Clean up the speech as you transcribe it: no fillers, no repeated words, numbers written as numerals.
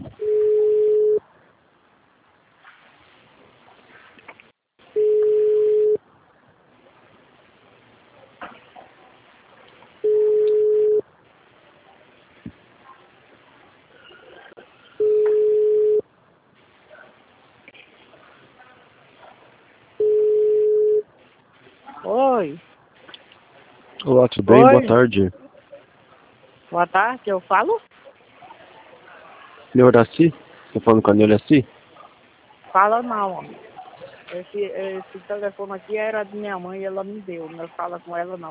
Oi. Olá, tudo bem? Oi. Boa tarde. Boa tarde, eu falo? Neuraci? Estou falando com a Neuraci? Fala não, homem. Esse telefone aqui era de minha mãe e ela me deu. Não fala com ela não.